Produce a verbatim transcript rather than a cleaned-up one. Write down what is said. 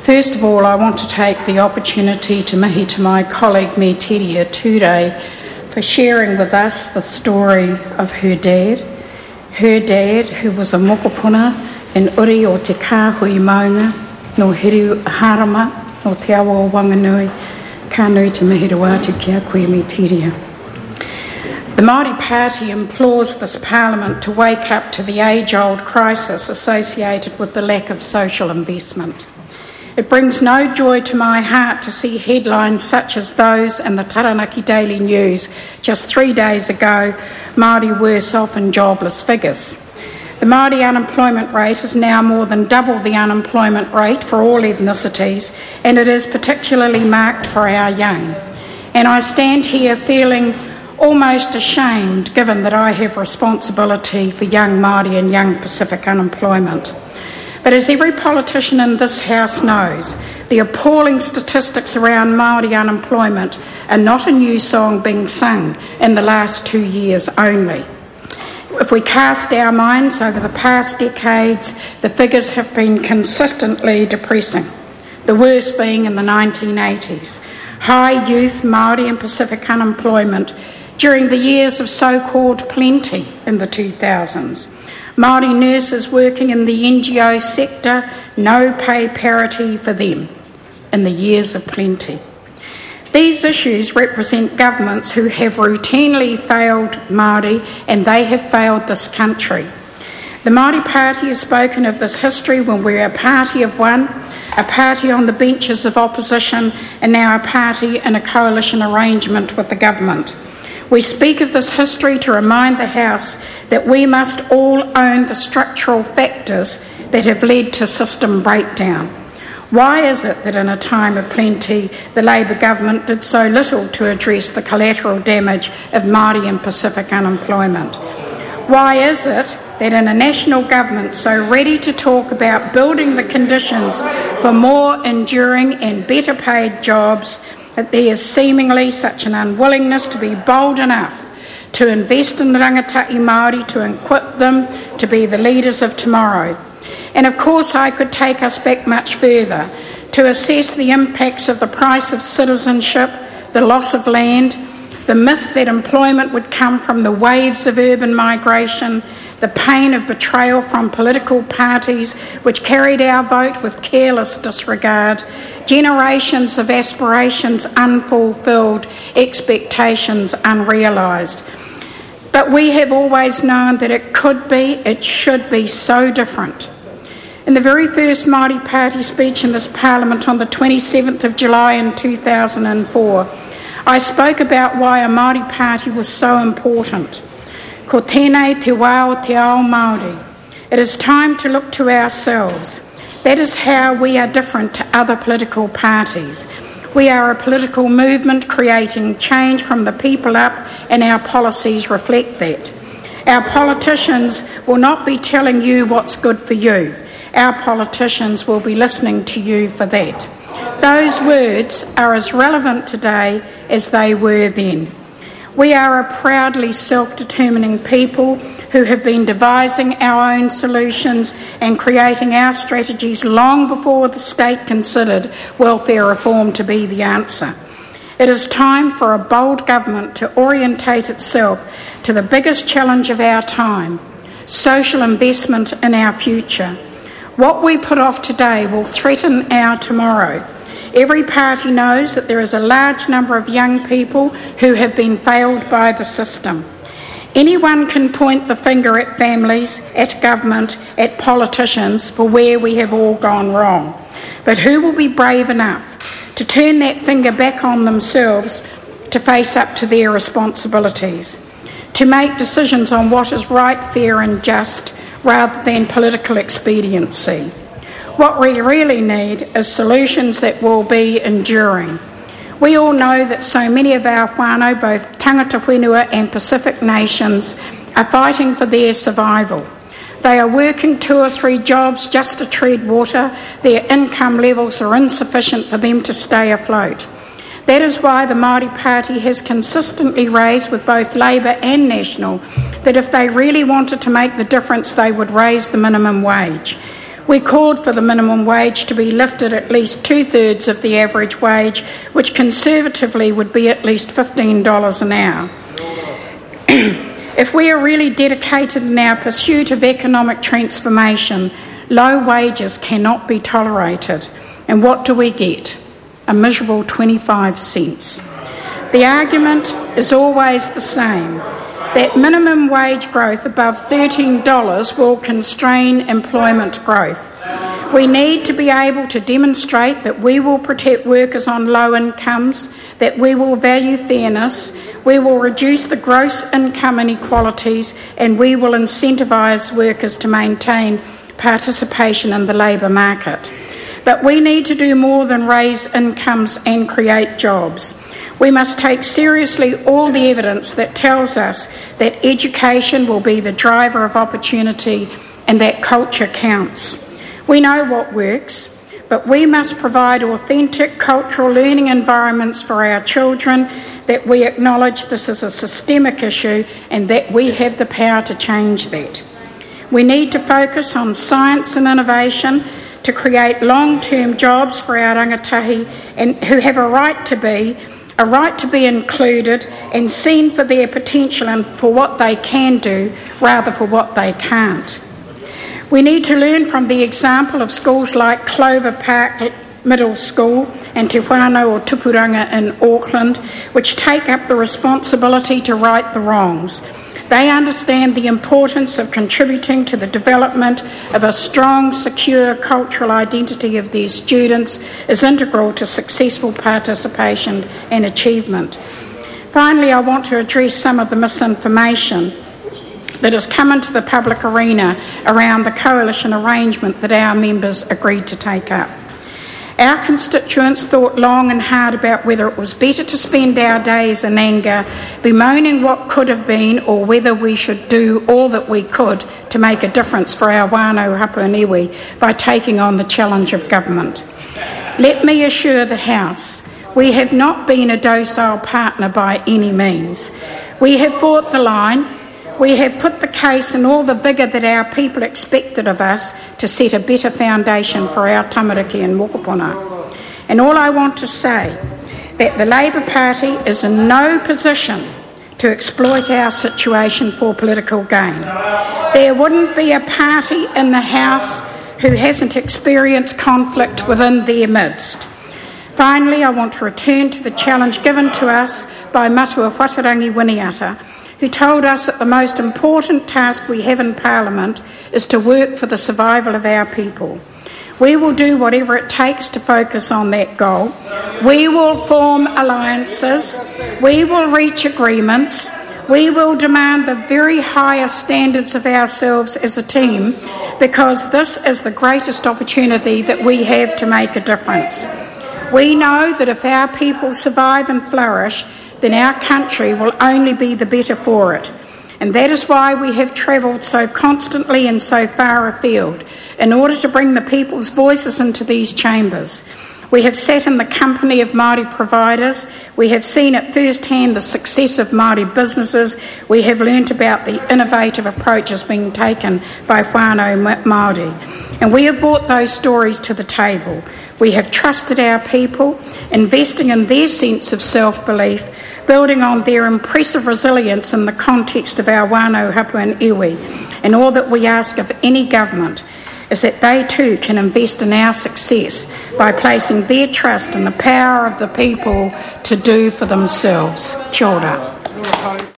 First of all, I want to take the opportunity to mihi to my colleague Me Teria Ture for sharing with us the story of her dad. Her dad, who was a mokopuna in uri o te kāhui maunga, no Hiru Harama, no te awa o Wanganui, ka nui te mihi atu ki a koe Me Teria. The Māori Party implores this Parliament to wake up to the age-old crisis associated with the lack of social investment. It brings no joy to my heart to see headlines such as those in the Taranaki Daily News just three days ago, Māori worse off in jobless figures. The Māori unemployment rate is now more than double the unemployment rate for all ethnicities, and it is particularly marked for our young. And I stand here feeling almost ashamed, given that I have responsibility for young Māori and young Pacific unemployment. But as every politician in this House knows, the appalling statistics around Māori unemployment are not a new song being sung in the last two years only. If we cast our minds over the past decades, the figures have been consistently depressing, the worst being in the nineteen eighties. High youth Māori and Pacific unemployment during the years of so-called plenty in the two thousands. Māori nurses working in the N G O sector, no pay parity for them in the years of plenty. These issues represent governments who have routinely failed Māori, and they have failed this country. The Māori Party has spoken of this history when we're a party of one, a party on the benches of opposition, and now a party in a coalition arrangement with the government. We speak of this history to remind the House that we must all own the structural factors that have led to system breakdown. Why is it that in a time of plenty, the Labour government did so little to address the collateral damage of Māori and Pacific unemployment? Why is it that in a national government so ready to talk about building the conditions for more enduring and better paid jobs, that there is seemingly such an unwillingness to be bold enough to invest in the rangatahi Māori, to equip them to be the leaders of tomorrow? And of course I could take us back much further to assess the impacts of the price of citizenship, the loss of land, the myth that employment would come from the waves of urban migration, the pain of betrayal from political parties which carried our vote with careless disregard, generations of aspirations unfulfilled, expectations unrealised. But we have always known that it could be, it should be so different. In the very first Māori Party speech in this Parliament on the twenty-seventh of July in two thousand four, I spoke about why a Māori Party was so important. Ko tēnei te wā o te ao Māori. It is time to look to ourselves. That is how we are different to other political parties. We are a political movement creating change from the people up, and our policies reflect that. Our politicians will not be telling you what's good for you. Our politicians will be listening to you for that. Those words are as relevant today as they were then. We are a proudly self-determining people who have been devising our own solutions and creating our strategies long before the state considered welfare reform to be the answer. It is time for a bold government to orientate itself to the biggest challenge of our time, social investment in our future. What we put off today will threaten our tomorrow. Every party knows that there is a large number of young people who have been failed by the system. Anyone can point the finger at families, at government, at politicians for where we have all gone wrong. But who will be brave enough to turn that finger back on themselves, to face up to their responsibilities, to make decisions on what is right, fair and just, rather than political expediency? What we really need is solutions that will be enduring. We all know that so many of our whānau, both tangata whenua and Pacific nations, are fighting for their survival. They are working two or three jobs just to tread water. Their income levels are insufficient for them to stay afloat. That is why the Māori Party has consistently raised with both Labour and National that if they really wanted to make the difference, they would raise the minimum wage. We called for the minimum wage to be lifted at least two-thirds of the average wage, which conservatively would be at least fifteen dollars an hour. If we are really dedicated in our pursuit of economic transformation, low wages cannot be tolerated. And what do we get? A miserable twenty-five cents. The argument is always the same, that minimum wage growth above thirteen dollars will constrain employment growth. We need to be able to demonstrate that we will protect workers on low incomes, that we will value fairness, we will reduce the gross income inequalities, and we will incentivise workers to maintain participation in the labour market. But we need to do more than raise incomes and create jobs. We must take seriously all the evidence that tells us that education will be the driver of opportunity and that culture counts. We know what works, but we must provide authentic cultural learning environments for our children, that we acknowledge this is a systemic issue and that we have the power to change that. We need to focus on science and innovation to create long-term jobs for our rangatahi and who have a right to be, a right to be included and seen for their potential and for what they can do rather for what they can't. We need to learn from the example of schools like Clover Park Middle School and Te Whānau or Tupuranga in Auckland, which take up the responsibility to right the wrongs. They understand the importance of contributing to the development of a strong, secure cultural identity of their students is integral to successful participation and achievement. Finally, I want to address some of the misinformation that has come into the public arena around the coalition arrangement that our members agreed to take up. Our constituents thought long and hard about whether it was better to spend our days in anger, bemoaning what could have been, or whether we should do all that we could to make a difference for our wānau hapa and iwi by taking on the challenge of government. Let me assure the House, we have not been a docile partner by any means. We have fought the line. We have put the case in all the vigour that our people expected of us to set a better foundation for our tamariki and mokopuna. And all I want to say, that the Labour Party is in no position to exploit our situation for political gain. There wouldn't be a party in the House who hasn't experienced conflict within their midst. Finally, I want to return to the challenge given to us by Matua Whatarangi Winiata, who told us that the most important task we have in Parliament is to work for the survival of our people. We will do whatever it takes to focus on that goal. We will form alliances. We will reach agreements. We will demand the very highest standards of ourselves as a team, because this is the greatest opportunity that we have to make a difference. We know that if our people survive and flourish, then our country will only be the better for it. And that is why we have travelled so constantly and so far afield, in order to bring the people's voices into these chambers. We have sat in the company of Māori providers. We have seen at first hand the success of Māori businesses. We have learnt about the innovative approaches being taken by whānau Māori. And we have brought those stories to the table. We have trusted our people, investing in their sense of self-belief, building on their impressive resilience in the context of our wānau hapa and iwi. And all that we ask of any government is that they too can invest in our success by placing their trust in the power of the people to do for themselves. Kia ora.